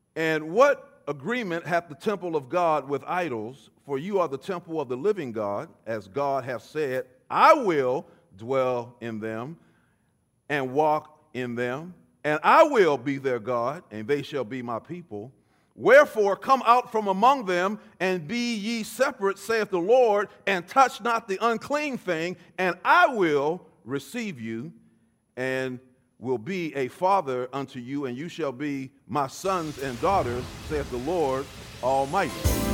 And what agreement hath the temple of God with idols? For you are the temple of the living God, as God hath said, I will dwell in them and walk in them, and I will be their God, and they shall be my people. Wherefore come out from among them, and be ye separate, saith the Lord, and touch not the unclean thing, and I will receive you, and will be a father unto you, and you shall be my sons and daughters, saith the Lord Almighty.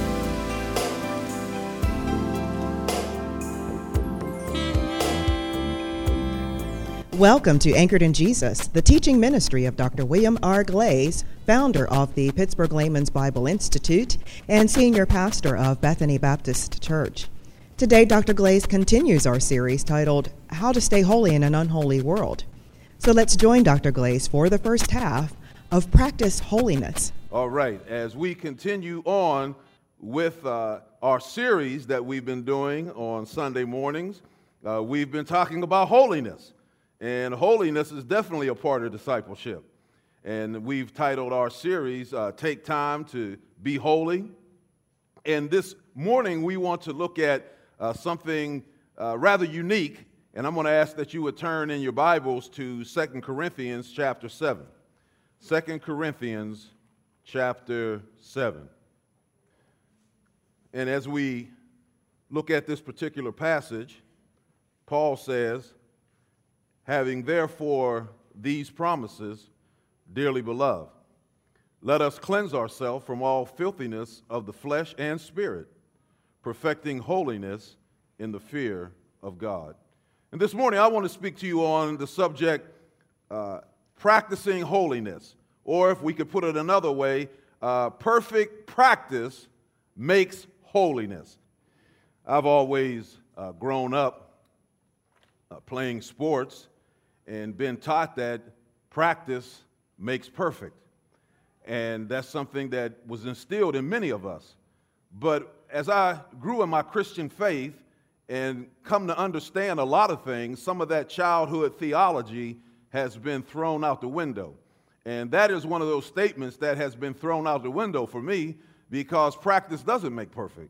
Welcome to Anchored in Jesus, the teaching ministry of Dr. William R. Glaze, founder of the Pittsburgh Layman's Bible Institute and senior pastor of Bethany Baptist Church. Today, Dr. Glaze continues our series titled, How to Stay Holy in an Unholy World. So let's join Dr. Glaze for the first half of Practice Holiness. All right, as we continue on with our series that we've been doing on Sunday mornings, we've been talking about holiness. And holiness is definitely a part of discipleship. And we've titled our series, Take Time to Be Holy. And this morning we want to look at something rather unique. And I'm going to ask that you would turn in your Bibles to 2 Corinthians chapter 7. 2 Corinthians chapter 7. And as we look at this particular passage, Paul says, having therefore these promises, dearly beloved, let us cleanse ourselves from all filthiness of the flesh and spirit, perfecting holiness in the fear of God. And this morning I want to speak to you on the subject, practicing holiness, or if we could put it another way, perfect practice makes holiness. I've always grown up playing sports and been taught that practice makes perfect. And that's something that was instilled in many of us. But as I grew in my Christian faith and come to understand a lot of things, some of that childhood theology has been thrown out the window. And that is one of those statements that has been thrown out the window for me, because practice doesn't make perfect.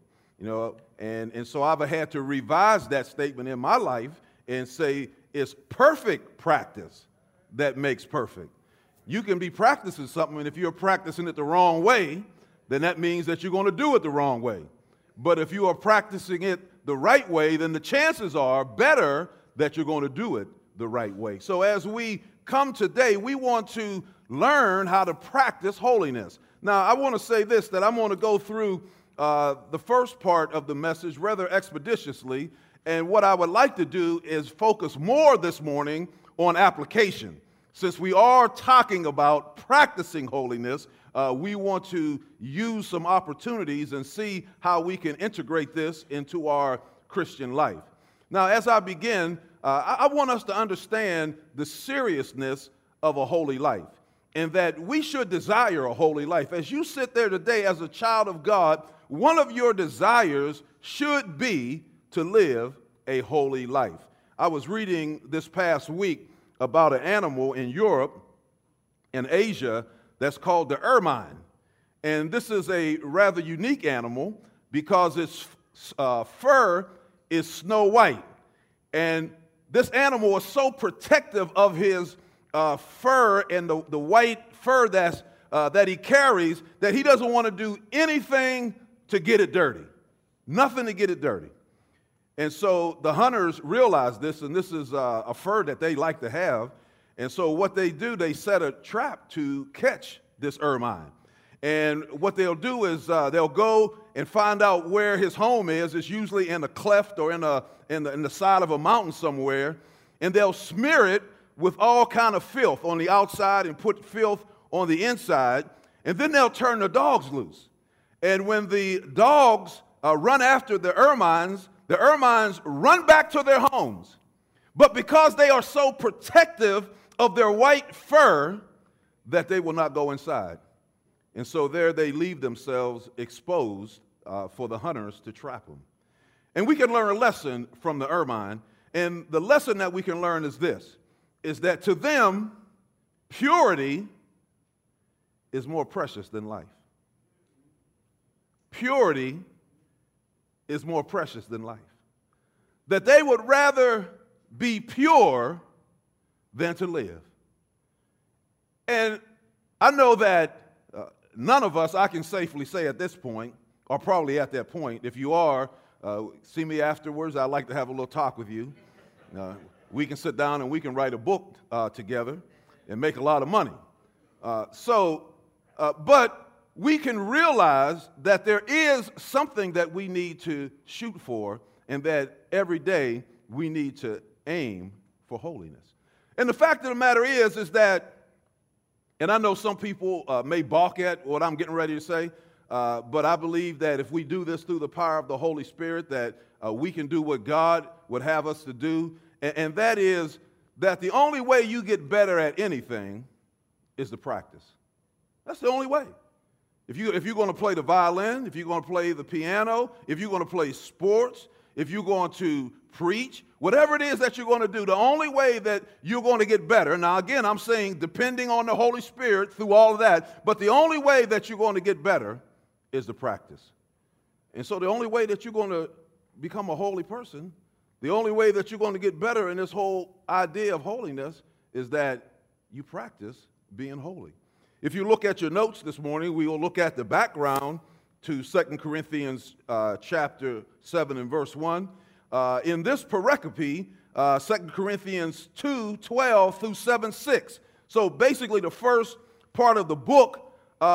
And so I've had to revise that statement in my life and say, it's perfect practice that makes perfect. You can be practicing something, and if you're practicing it the wrong way, then that means that you're going to do it the wrong way. But if you are practicing it the right way, then the chances are better that you're going to do it the right way. So as we come today, we want to learn how to practice holiness. Now, I want to say this, that I'm going to go through the first part of the message rather expeditiously. And what I would like to do is focus more this morning on application. Since we are talking about practicing holiness, we want to use some opportunities and see how we can integrate this into our Christian life. Now, as I begin, I want us to understand the seriousness of a holy life, and that we should desire a holy life. As you sit there today as a child of God, one of your desires should be to live a holy life. I was reading this past week about an animal in Europe and Asia that's called the ermine. And this is a rather unique animal because its fur is snow white. And this animal is so protective of his fur and the white fur that he carries that he doesn't want to do anything to get it dirty. Nothing to get it dirty. And so the hunters realize this, and this is a fur that they like to have. And so what they do, they set a trap to catch this ermine. And what they'll do is they'll go and find out where his home is. It's usually in a cleft or in the side of a mountain somewhere. And they'll smear it with all kind of filth on the outside and put filth on the inside. And then they'll turn the dogs loose. And when the dogs run after the ermines run back to their homes. But because they are so protective of their white fur, that they will not go inside. And so there they leave themselves exposed for the hunters to trap them. And we can learn a lesson from the ermine. And the lesson that we can learn is this, is that to them, purity is more precious than life. Purity is more precious than life. That they would rather be pure than to live. And I know that none of us, I can safely say at this point, are probably at that point. If you are, see me afterwards. I'd like to have a little talk with you. We can sit down and we can write a book together and make a lot of money. But we can realize that there is something that we need to shoot for, and that every day we need to aim for holiness. And the fact of the matter is that, and I know some people may balk at what I'm getting ready to say, but I believe that if we do this through the power of the Holy Spirit, that we can do what God would have us to do, and that is that the only way you get better at anything is to practice. That's the only way. If you're going to play the violin, if you're going to play the piano, if you're going to play sports, if you're going to preach, whatever it is that you're going to do, the only way that you're going to get better, now again, I'm saying depending on the Holy Spirit through all of that, but the only way that you're going to get better is to practice. And so the only way that you're going to become a holy person, the only way that you're going to get better in this whole idea of holiness is that you practice being holy. If you look at your notes this morning, we will look at the background to 2 Corinthians chapter 7 and verse 1. In this pericope, 2 Corinthians 2:12 through 7:6. So basically the first part of the book,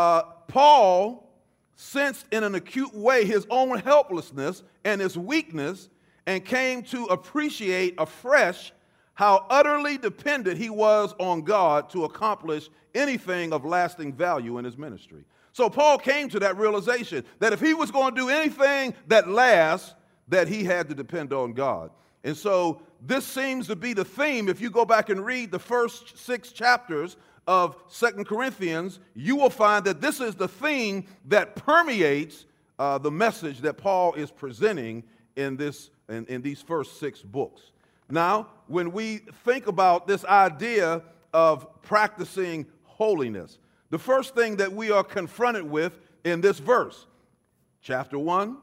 Paul sensed in an acute way his own helplessness and his weakness and came to appreciate afresh how utterly dependent he was on God to accomplish anything of lasting value in his ministry. So Paul came to that realization that if he was going to do anything that lasts, that he had to depend on God. And so this seems to be the theme. If you go back and read the first 6 chapters of 2 Corinthians, you will find that this is the theme that permeates the message that Paul is presenting in these first 6 books. Now, when we think about this idea of practicing holiness, the first thing that we are confronted with in this verse, chapter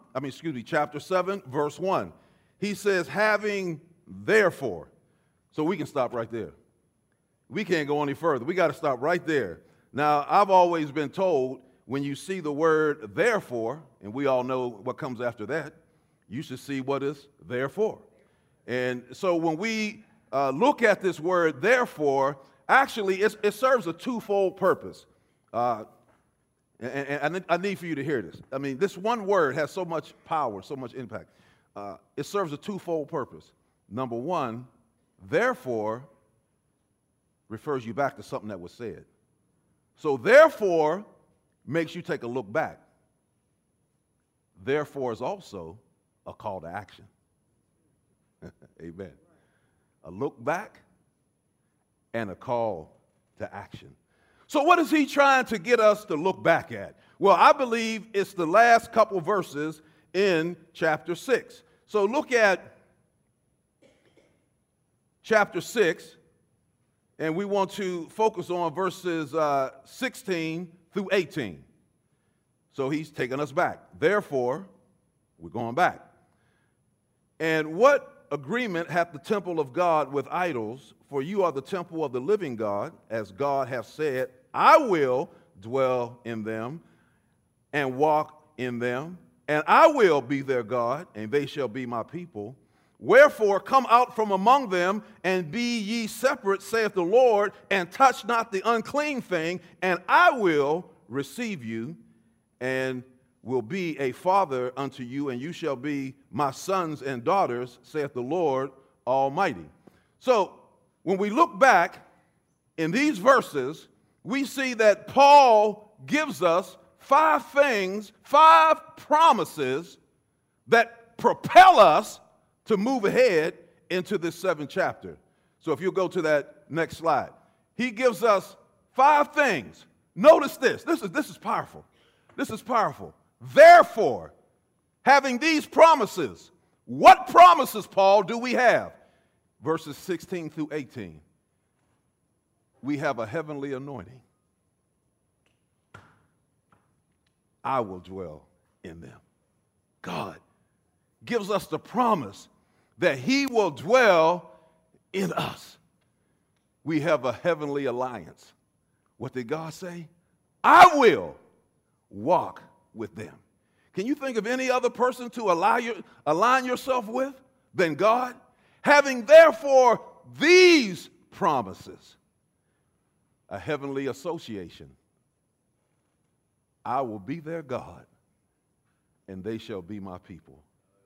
7, verse 1, he says, having therefore. So we can stop right there. We can't go any further. We got to stop right there. Now, I've always been told when you see the word therefore, and we all know what comes after that, you should see what is therefore. And so when we look at this word therefore, actually it serves a twofold purpose. And I need for you to hear this. I mean, this one word has so much power, so much impact. It serves a twofold purpose. Number one, therefore refers you back to something that was said. So therefore makes you take a look back. Therefore is also a call to action. Amen. A look back and a call to action. So what is he trying to get us to look back at? Well, I believe it's the last couple verses in chapter 6. So look at chapter 6, and we want to focus on verses 16 through 18. So he's taking us back. Therefore, we're going back. And what agreement hath the temple of God with idols? For you are the temple of the living God, as God hath said, I will dwell in them and walk in them, and I will be their God, and they shall be my people. Wherefore come out from among them, and be ye separate, saith the Lord, and touch not the unclean thing, and I will receive you, and will be a father unto you, and you shall be my sons and daughters, saith the Lord Almighty. So when we look back in these verses, we see that Paul gives us 5 things, 5 promises that propel us to move ahead into this 7th chapter. So if you'll go to that next slide. He gives us 5 things. Notice this. This is powerful. This is powerful. Therefore, having these promises, what promises, Paul, do we have? Verses 16 through 18. We have a heavenly anointing. I will dwell in them. God gives us the promise that he will dwell in us. We have a heavenly alliance. What did God say? I will walk with them. Can you think of any other person to align yourself with than God? Having therefore these promises, a heavenly association. I will be their God, and they shall be my people.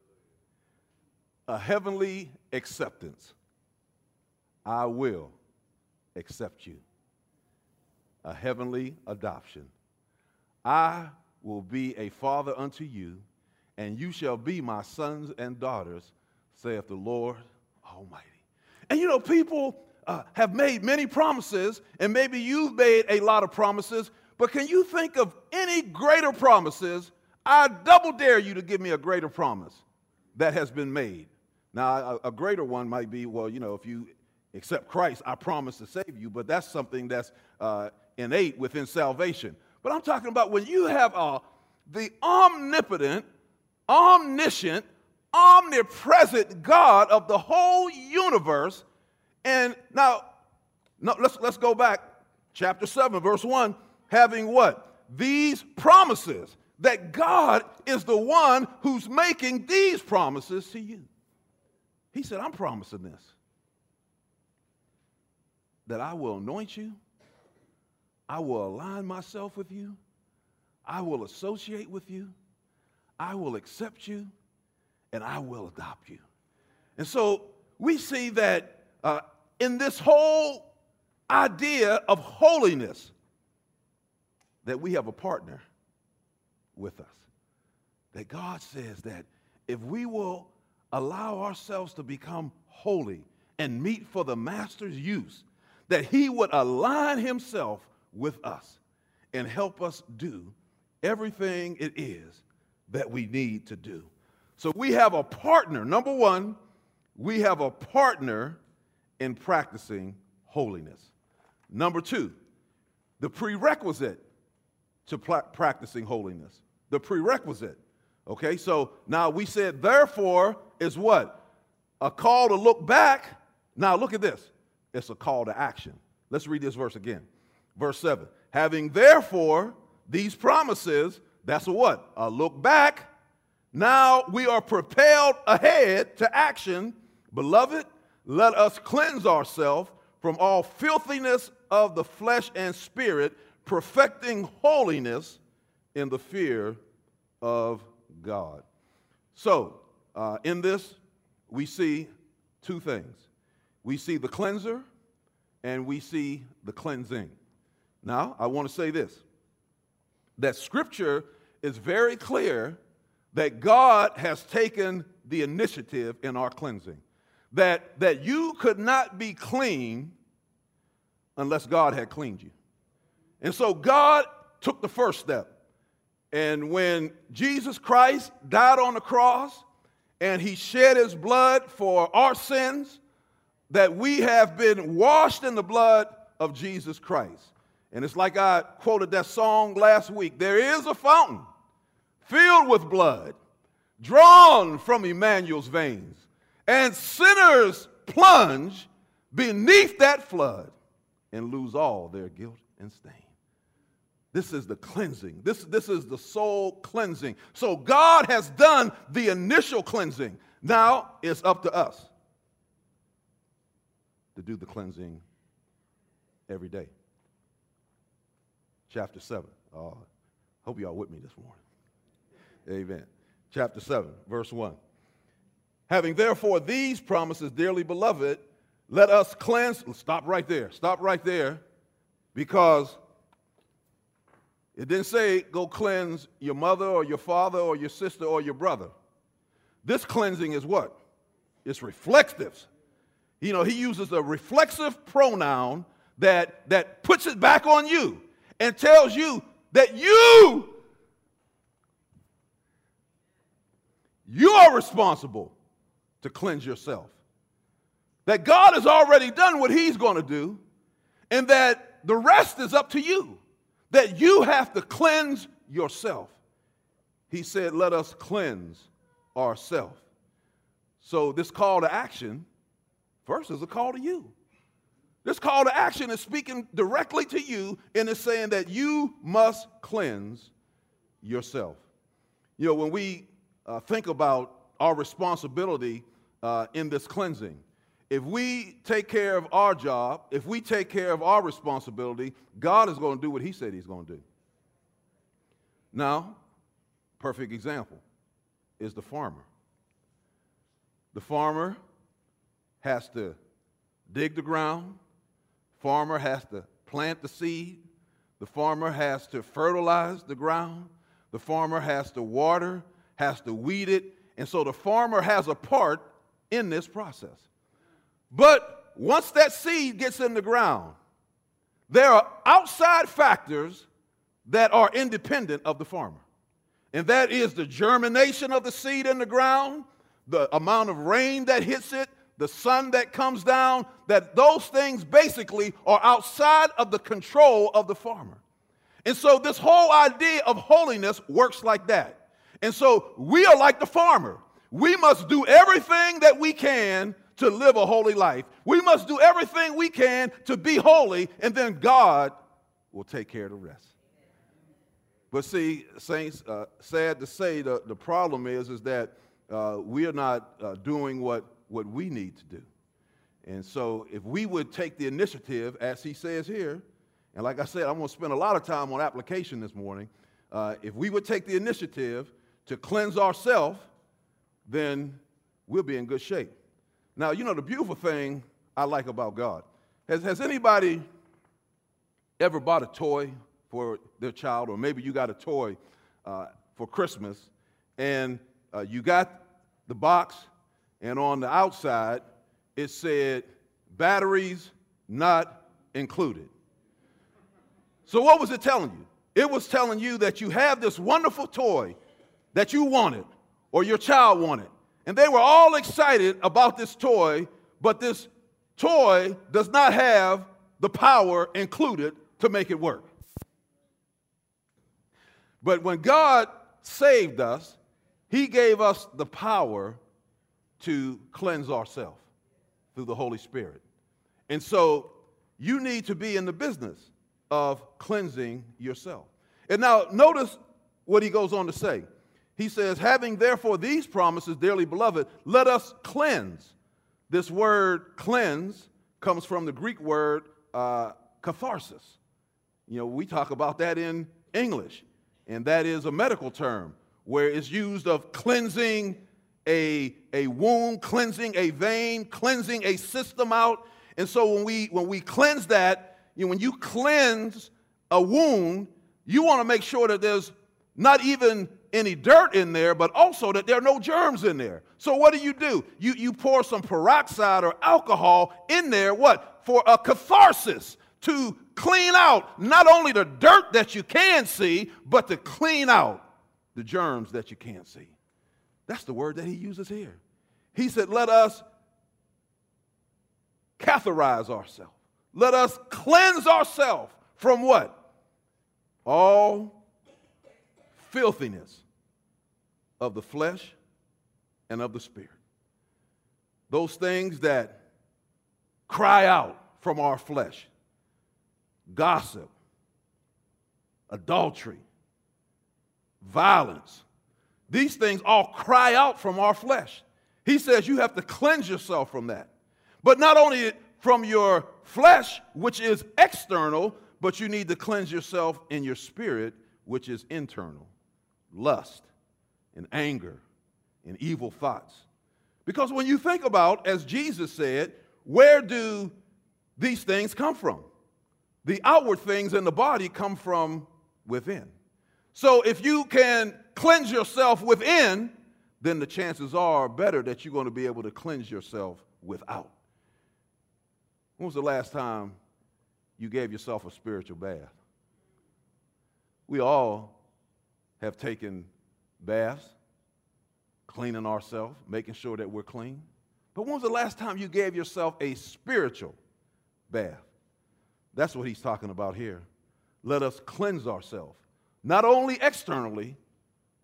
A heavenly acceptance. I will accept you. A heavenly adoption. I will be a father unto you, and you shall be my sons and daughters, saith the Lord Almighty. And you know, people have made many promises, and maybe you've made a lot of promises, but can you think of any greater promises? I double dare you to give me a greater promise that has been made. Now, a greater one might be, well, you know, if you accept Christ, I promise to save you, but that's something that's innate within salvation. But I'm talking about when you have the omnipotent, omniscient, omnipresent God of the whole universe. And now, let's go back, chapter 7, verse 1, having what? These promises, that God is the one who's making these promises to you. He said, I'm promising this, that I will anoint you, I will align myself with you, I will associate with you, I will accept you, and I will adopt you. And so we see that in this whole idea of holiness, that we have a partner with us. That God says that if we will allow ourselves to become holy and meet for the master's use, that he would align himself with us and help us do everything it is that we need to do. So we have a partner. Number one, we have a partner in practicing holiness. Number two, the prerequisite to practicing holiness. The prerequisite. Okay, so now we said therefore is what? A call to look back. Now look at this. It's a call to action. Let's read this verse again. Verse 7. Having therefore these promises, that's a what? A look back. Now we are propelled ahead to action. Beloved, let us cleanse ourselves from all filthiness of the flesh and spirit, perfecting holiness in the fear of God. So, in this, we see two things. We see the cleanser and we see the cleansing. Now, I want to say this, that Scripture is very clear that God has taken the initiative in our cleansing. That you could not be clean unless God had cleaned you. And so God took the first step. And when Jesus Christ died on the cross and he shed his blood for our sins, that we have been washed in the blood of Jesus Christ. And it's like I quoted that song last week. There is a fountain filled with blood, drawn from Emmanuel's veins, and sinners plunge beneath that flood and lose all their guilt and stain. This is the cleansing. This is the soul cleansing. So God has done the initial cleansing. Now it's up to us to do the cleansing every day. Chapter 7. Hope y'all with me this morning. Amen. Chapter 7, verse 1. Having therefore these promises, dearly beloved, let us cleanse. Stop right there. Stop right there. Because it didn't say go cleanse your mother or your father or your sister or your brother. This cleansing is what? It's reflective. You know, he uses a reflexive pronoun that puts it back on you and tells you that you are responsible to cleanse yourself. That God has already done what he's going to do, and that the rest is up to you. That you have to cleanse yourself. he said, let us cleanse ourselves. So this call to action, first, is a call to you. This call to action is speaking directly to you, and it's saying that you must cleanse yourself. You know, when we think about our responsibility in this cleansing, if we take care of our job, if we take care of our responsibility, God is going to do what he said he's going to do. Now, perfect example is the farmer. The farmer has to dig the ground. Farmer has to plant the seed. The farmer has to fertilize the ground. The farmer has to water, has to weed it. And so the farmer has a part in this process. But once that seed gets in the ground, there are outside factors that are independent of the farmer. And that is the germination of the seed in the ground, the amount of rain that hits it, the sun that comes down, that those things basically are outside of the control of the farmer. And so this whole idea of holiness works like that. And so we are like the farmer. We must do everything that we can to live a holy life. We must do everything we can to be holy, and then God will take care of the rest. But see, saints, sad to say, the problem is that we are not doing what we need to do. And so if we would take the initiative, as he says here, and like I said, I'm going to spend a lot of time on application this morning. If we would take the initiative to cleanse ourselves, then we'll be in good shape. Now, you know, the beautiful thing I like about God, has anybody ever bought a toy for their child, or maybe you got a toy for Christmas, and you got the box, and on the outside, it said, batteries not included. So what was it telling you? It was telling you that you have this wonderful toy that you wanted, or your child wanted, and they were all excited about this toy, but this toy does not have the power included to make it work. But when God saved us, he gave us the power to cleanse ourselves through the Holy Spirit. And so you need to be in the business of cleansing yourself. And now notice what he goes on to say. He says, having therefore these promises, dearly beloved, let us cleanse. This word cleanse comes from the Greek word catharsis. You know, we talk about that in English, and that is a medical term where it's used of cleansing a wound, cleansing a vein, cleansing a system out. And so when we cleanse that, you know, when you cleanse a wound, you want to make sure that there's not even any dirt in there, but also that there are no germs in there. So what do? You pour some peroxide or alcohol in there, what? For a catharsis, to clean out not only the dirt that you can see, but to clean out the germs that you can't see. That's the word that he uses here. He said, let us catharize ourselves. Let us cleanse ourselves from what? All filthiness of the flesh and of the spirit. Those things that cry out from our flesh. Gossip, adultery, violence. These things all cry out from our flesh. He says you have to cleanse yourself from that. But not only from your flesh, which is external, but you need to cleanse yourself in your spirit, which is internal. Lust and anger and evil thoughts. Because when you think about, as Jesus said, where do these things come from? The outward things in the body come from within. So if you can cleanse yourself within, then the chances are better that you're going to be able to cleanse yourself without. When was the last time you gave yourself a spiritual bath? We all have taken baths, cleaning ourselves, making sure that we're clean. But when was the last time you gave yourself a spiritual bath? That's what he's talking about here. Let us cleanse ourselves, not only externally,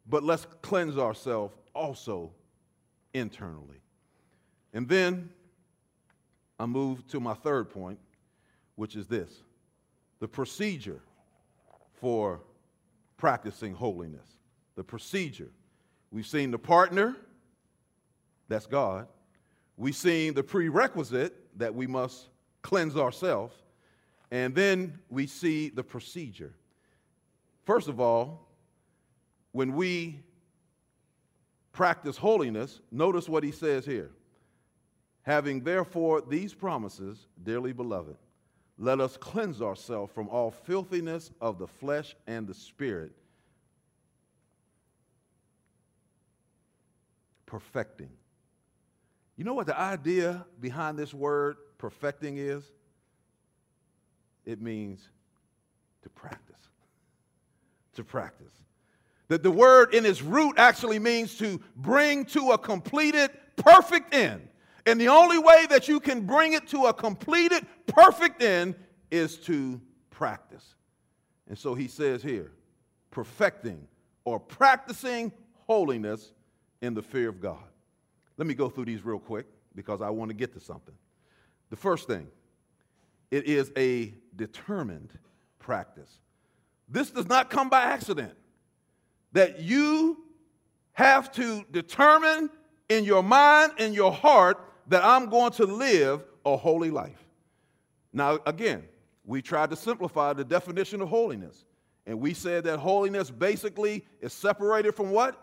but let's cleanse ourselves also internally. And then I move to my third point, which is this: the procedure for practicing holiness. The procedure. We've seen the partner, that's God. We've seen the prerequisite that we must cleanse ourselves. And then we see the procedure. First of all, when we practice holiness, notice what he says here. Having therefore these promises, dearly beloved, let us cleanse ourselves from all filthiness of the flesh and the spirit, perfecting. You know what the idea behind this word perfecting is? It means to practice. To practice. That the word in its root actually means to bring to a completed, perfect end. And the only way that you can bring it to a completed, perfect end is to practice. And so he says here, perfecting or practicing holiness in the fear of God. Let me go through these real quick because I want to get to something. The first thing, it is a determined practice. This does not come by accident. That you have to determine in your mind and your heart that I'm going to live a holy life. Now, again, we tried to simplify the definition of holiness. And we said that holiness basically is separated from what?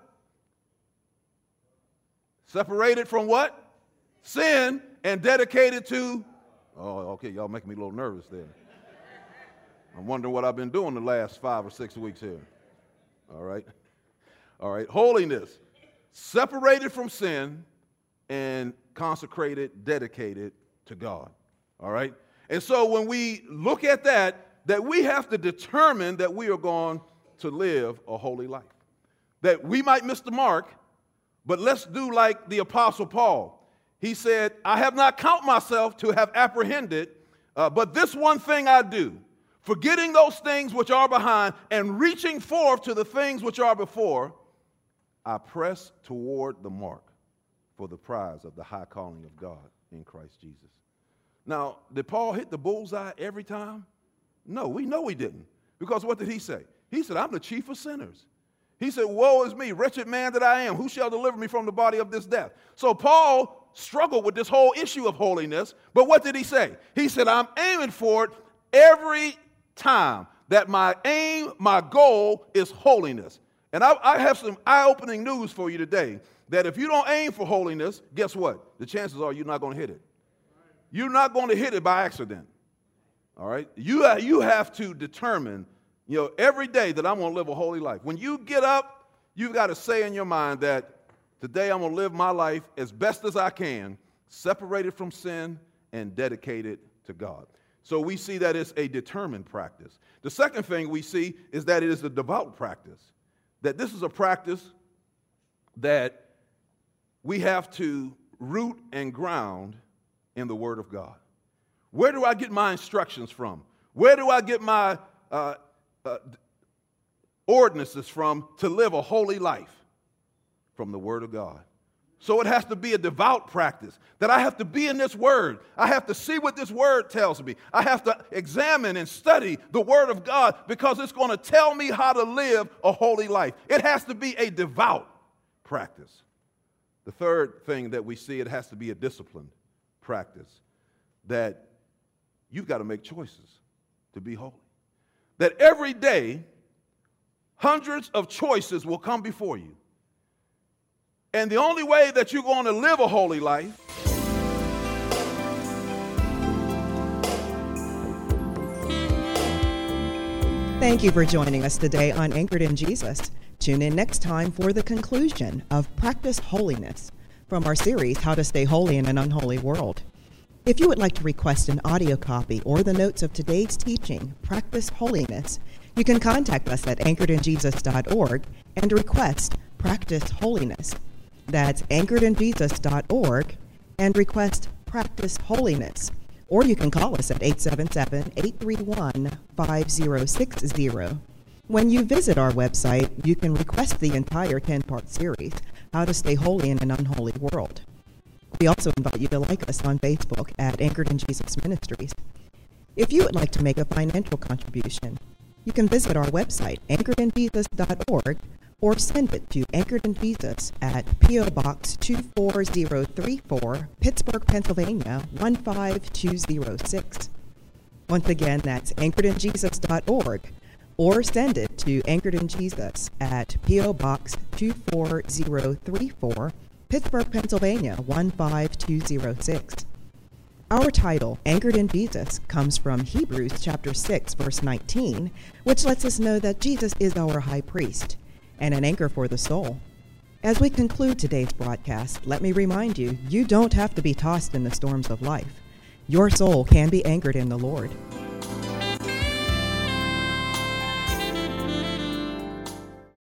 Separated from what? Sin, and dedicated to, oh, okay, y'all making me a little nervous there. I'm wondering what I've been doing the last 5 or 6 weeks here. All right. All right. Holiness, separated from sin and consecrated, dedicated to God. All right. And so when we look at that we have to determine that we are going to live a holy life. That we might miss the mark, but let's do like the Apostle Paul. He said, I have not counted myself to have apprehended, but this one thing I do, forgetting those things which are behind and reaching forth to the things which are before, I press toward the mark for the prize of the high calling of God in Christ Jesus. Now, did Paul hit the bullseye every time? No, we know he didn't. Because what did he say? He said, I'm the chief of sinners. He said, woe is me, wretched man that I am. Who shall deliver me from the body of this death? So Paul struggled with this whole issue of holiness. But what did he say? He said, I'm aiming for it every time. That my aim, my goal is holiness. And I have some eye-opening news for you today. That if you don't aim for holiness, guess what? The chances are you're not going to hit it. You're not going to hit it by accident. All right? You have to determine, every day that I'm going to live a holy life. When you get up, you've got to say in your mind that today I'm going to live my life as best as I can, separated from sin and dedicated to God. So we see that it's a determined practice. The second thing we see is that it is a devout practice. That this is a practice that we have to root and ground in the Word of God. Where do I get my instructions from? Where do I get my ordinances from to live a holy life? From the Word of God. So it has to be a devout practice, that I have to be in this Word. I have to see what this Word tells me. I have to examine and study the Word of God because it's going to tell me how to live a holy life. It has to be a devout practice. The third thing that we see, it has to be a disciplined practice, that you've got to make choices to be holy. That every day, hundreds of choices will come before you. And the only way that you're going to live a holy life Thank you for joining us today on Anchored in Jesus. Tune in next time for the conclusion of Practice Holiness from our series, How to Stay Holy in an Unholy World. If you would like to request an audio copy or the notes of today's teaching, Practice Holiness, you can contact us at anchoredinjesus.org and request Practice Holiness. That's anchoredinjesus.org and request Practice Holiness. Or you can call us at 877-831-5060. When you visit our website, you can request the entire 10-part series, How to Stay Holy in an Unholy World. We also invite you to like us on Facebook at Anchored in Jesus Ministries. If you would like to make a financial contribution, you can visit our website, anchoredinjesus.org, or send it to Anchored in Jesus at P.O. Box 24034, Pittsburgh, Pennsylvania 15206. Once again, that's anchoredinjesus.org, or send it to Anchored in Jesus at P.O. Box 24034, Pittsburgh, Pennsylvania 15206. Our title, Anchored in Jesus, comes from Hebrews chapter 6, verse 19, which lets us know that Jesus is our high priest and an anchor for the soul. As we conclude today's broadcast, let me remind you, you don't have to be tossed in the storms of life. Your soul can be anchored in the Lord.